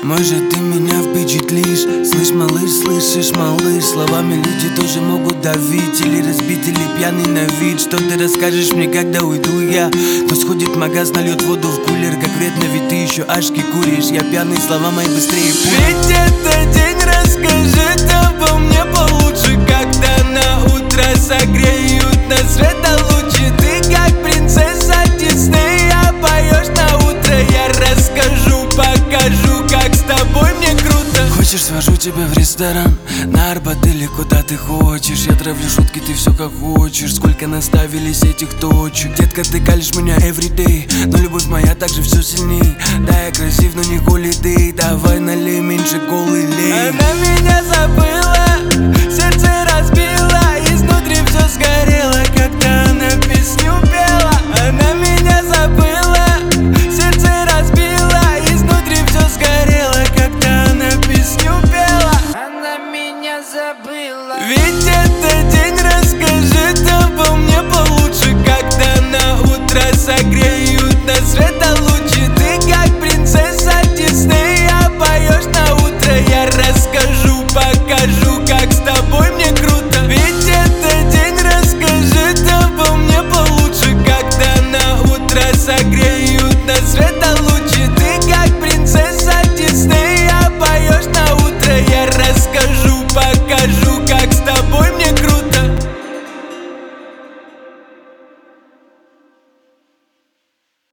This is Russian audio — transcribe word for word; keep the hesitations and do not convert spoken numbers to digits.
Может, ты меня впечатлишь. Слышь, малыш, слышишь, малыш, словами люди тоже могут давить. Или разбить, или пьяный на вид. Что ты расскажешь мне, когда уйду я? Кто сходит в магаз, нальет воду в кулер. Как вредно, ведь ты еще ашки куришь. Я пьяный, слова мои быстрее пуль. Ведь это день, расскажи обо мне получше. Когда на утро согреют нас светолучи. Ты как принцесса Диснея, поешь на утро. Я расскажу, покажу, как с тобой мне круто. Хочешь, свожу тебя в ресторан, на Арбат или куда ты хочешь. Я травлю шутки, ты все как хочешь. Сколько наставились этих точек. Детка, ты калишь меня everyday, но любовь моя также все сильней. Да, я красив, но не хули ты. Давай налей меньше колы, лей. Она меня забыла, сердце разбила, изнутри все сгорело, когда она песню пела. Она меня забыла, сердце разбила, изнутри все сгорело, когда она песню пела. Она меня забыла. Ведь это день, расскажи обо мне получше. Когда на утро согреют нас светолучи.